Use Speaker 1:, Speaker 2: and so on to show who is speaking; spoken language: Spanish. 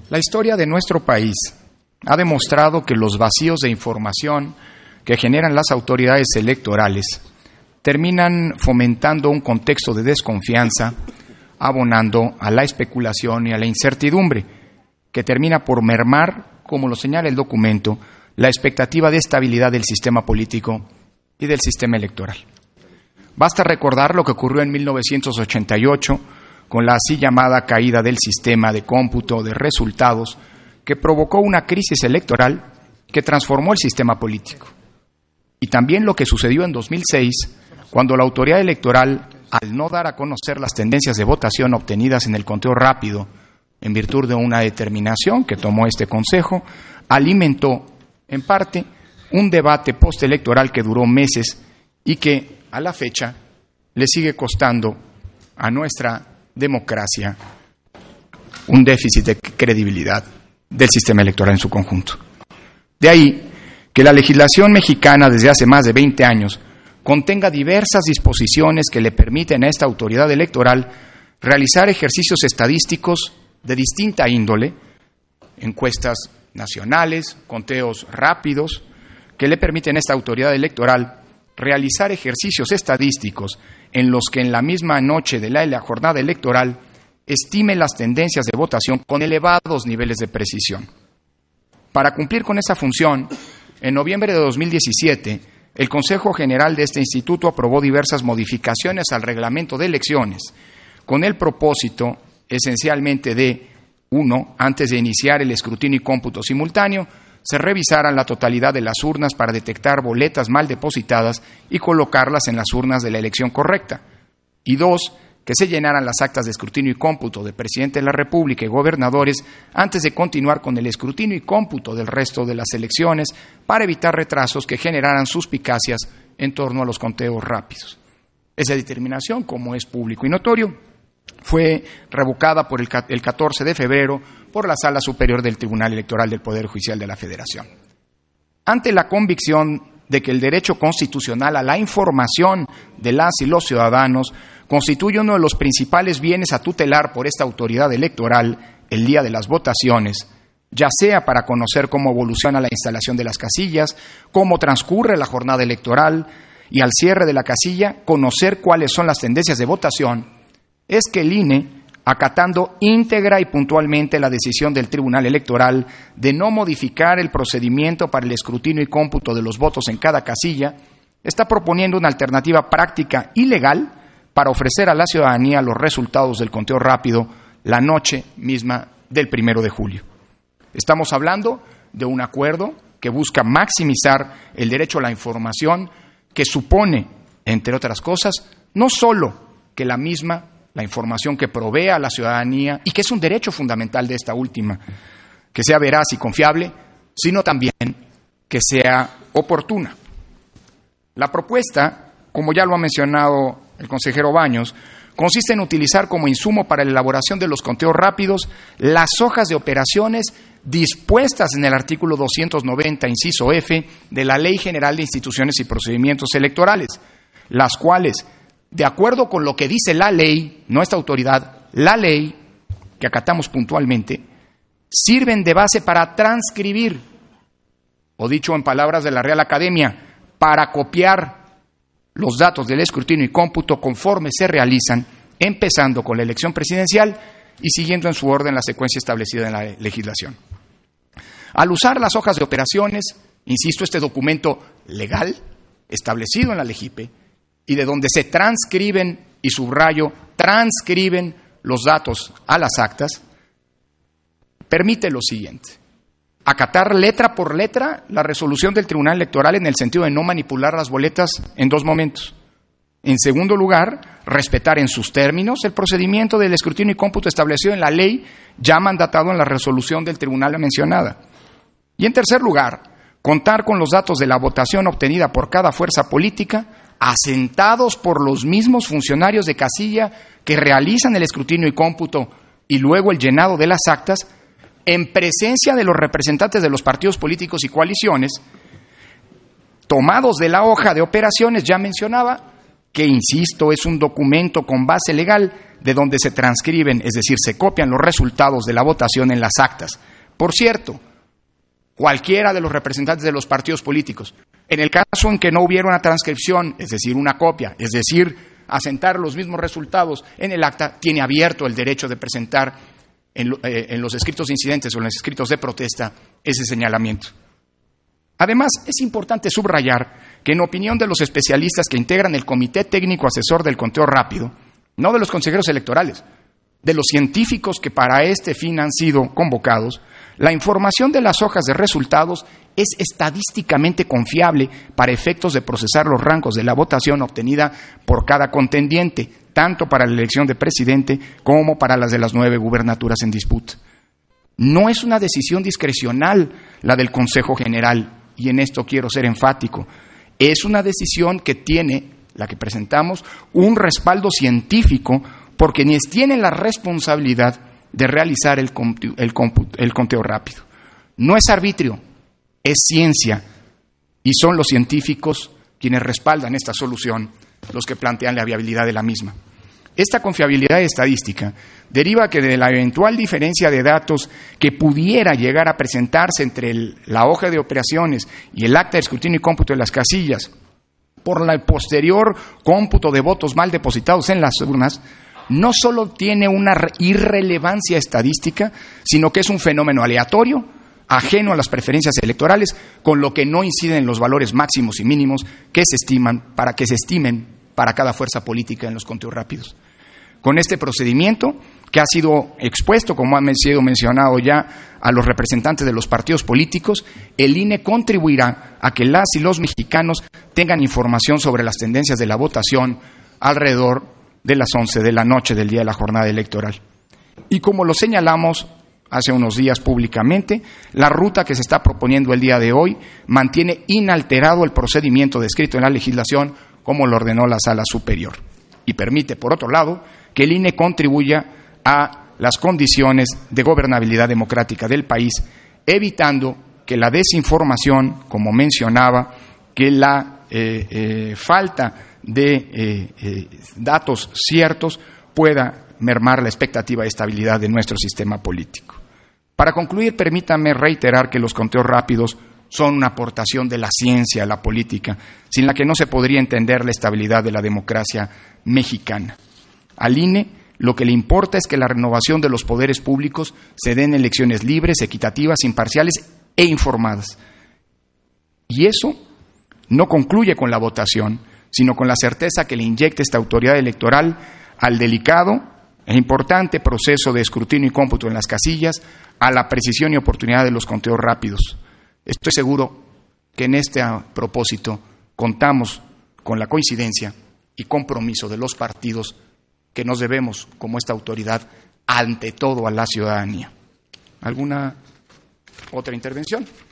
Speaker 1: La historia de nuestro país ha demostrado que los vacíos de información que generan las autoridades electorales terminan fomentando un contexto de desconfianza, abonando a la especulación y a la incertidumbre, que termina por mermar, como lo señala el documento, la expectativa de estabilidad del sistema político y del sistema electoral. Basta recordar lo que ocurrió en 1988 con la así llamada caída del sistema de cómputo de resultados, que provocó una crisis electoral que transformó el sistema político. Y también lo que sucedió en 2006, cuando la autoridad electoral, al no dar a conocer las tendencias de votación obtenidas en el conteo rápido, en virtud de una determinación que tomó este Consejo, alimentó, en parte, un debate postelectoral que duró meses y que, a la fecha, le sigue costando a nuestra democracia un déficit de credibilidad del sistema electoral en su conjunto. De ahí que la legislación mexicana desde hace más de 20 años contenga diversas disposiciones que le permiten a esta autoridad electoral realizar ejercicios estadísticos de distinta índole, encuestas nacionales, conteos rápidos, que le permiten a esta autoridad electoral realizar ejercicios estadísticos en los que en la misma noche de la jornada electoral estime las tendencias de votación con elevados niveles de precisión. Para cumplir con esa función, en noviembre de 2017, el Consejo General de este instituto aprobó diversas modificaciones al reglamento de elecciones, con el propósito, esencialmente de, 1, antes de iniciar el escrutinio y cómputo simultáneo, se revisaran la totalidad de las urnas para detectar boletas mal depositadas y colocarlas en las urnas de la elección correcta. Y 2, que se llenaran las actas de escrutinio y cómputo de Presidente de la República y gobernadores antes de continuar con el escrutinio y cómputo del resto de las elecciones para evitar retrasos que generaran suspicacias en torno a los conteos rápidos. Esa determinación, como es público y notorio, fue revocada por el 14 de febrero por la Sala Superior del Tribunal Electoral del Poder Judicial de la Federación. Ante la convicción de que el derecho constitucional a la información de las y los ciudadanos constituye uno de los principales bienes a tutelar por esta autoridad electoral el día de las votaciones, ya sea para conocer cómo evoluciona la instalación de las casillas, cómo transcurre la jornada electoral y al cierre de la casilla conocer cuáles son las tendencias de votación, es que el INE, acatando íntegra y puntualmente la decisión del Tribunal Electoral de no modificar el procedimiento para el escrutinio y cómputo de los votos en cada casilla, está proponiendo una alternativa práctica y legal para ofrecer a la ciudadanía los resultados del conteo rápido la noche misma del 1 de julio. Estamos hablando de un acuerdo que busca maximizar el derecho a la información, que supone, entre otras cosas, no solo que la información que provee a la ciudadanía, y que es un derecho fundamental de esta última, que sea veraz y confiable, sino también que sea oportuna. La propuesta, como ya lo ha mencionado el consejero Baños, consiste en utilizar como insumo para la elaboración de los conteos rápidos las hojas de operaciones dispuestas en el artículo 290, inciso F, de la Ley General de Instituciones y Procedimientos Electorales, las cuales, de acuerdo con lo que dice la ley, no esta autoridad, la ley, que acatamos puntualmente, sirven de base para transcribir, o dicho en palabras de la Real Academia, para copiar los datos del escrutinio y cómputo conforme se realizan, empezando con la elección presidencial y siguiendo en su orden la secuencia establecida en la legislación. Al usar las hojas de operaciones, insisto, este documento legal, establecido en la LEGIPE, y de donde se transcriben, y subrayo, transcriben los datos a las actas, permite lo siguiente: acatar letra por letra la resolución del Tribunal Electoral en el sentido de no manipular las boletas en dos momentos. En segundo lugar, respetar en sus términos el procedimiento del escrutinio y cómputo establecido en la ley ya mandatado en la resolución del tribunal mencionada. Y en tercer lugar, contar con los datos de la votación obtenida por cada fuerza política asentados por los mismos funcionarios de casilla que realizan el escrutinio y cómputo y luego el llenado de las actas, en presencia de los representantes de los partidos políticos y coaliciones, tomados de la hoja de operaciones ya mencionaba, que, insisto, es un documento con base legal de donde se transcriben, es decir, se copian los resultados de la votación en las actas. Por cierto, cualquiera de los representantes de los partidos políticos, en el caso en que no hubiera una transcripción, es decir, una copia, es decir, asentar los mismos resultados en el acta, tiene abierto el derecho de presentar en los escritos de incidentes o en los escritos de protesta ese señalamiento. Además, es importante subrayar que, en opinión de los especialistas que integran el Comité Técnico Asesor del Conteo Rápido, no de los consejeros electorales, de los científicos que para este fin han sido convocados, la información de las hojas de resultados es estadísticamente confiable para efectos de procesar los rangos de la votación obtenida por cada contendiente, tanto para la elección de presidente como para las de las 9 gubernaturas en disputa. No es una decisión discrecional la del Consejo General, y en esto quiero ser enfático. Es una decisión que tiene, la que presentamos, un respaldo científico por quienes tienen la responsabilidad de realizar el conteo rápido. No es arbitrio, es ciencia, y son los científicos quienes respaldan esta solución, los que plantean la viabilidad de la misma. Esta confiabilidad estadística deriva que de la eventual diferencia de datos que pudiera llegar a presentarse entre la hoja de operaciones y el acta de escrutinio y cómputo de las casillas, por el posterior cómputo de votos mal depositados en las urnas, no solo tiene una irrelevancia estadística, sino que es un fenómeno aleatorio, ajeno a las preferencias electorales, con lo que no inciden en los valores máximos y mínimos que se estimen para cada fuerza política en los conteos rápidos. Con este procedimiento, que ha sido expuesto, como ha sido mencionado ya, a los representantes de los partidos políticos, el INE contribuirá a que las y los mexicanos tengan información sobre las tendencias de la votación alrededor de las 11 de la noche del día de la jornada electoral. Y como lo señalamos hace unos días públicamente, la ruta que se está proponiendo el día de hoy mantiene inalterado el procedimiento descrito en la legislación como lo ordenó la Sala Superior, y permite, por otro lado, que el INE contribuya a las condiciones de gobernabilidad democrática del país, evitando que la desinformación, como mencionaba, que la falta de datos ciertos pueda mermar la expectativa de estabilidad de nuestro sistema político. Para concluir, permítanme reiterar que los conteos rápidos son una aportación de la ciencia a la política, sin la que no se podría entender la estabilidad de la democracia mexicana. Al INE lo que le importa es que la renovación de los poderes públicos se den en elecciones libres, equitativas, imparciales e informadas. Y eso no concluye con la votación, sino con la certeza que le inyecta esta autoridad electoral al delicado e importante proceso de escrutinio y cómputo en las casillas, a la precisión y oportunidad de los conteos rápidos. Estoy seguro que en este propósito contamos con la coincidencia y compromiso de los partidos que nos debemos, como esta autoridad, ante todo a la ciudadanía. ¿Alguna otra intervención?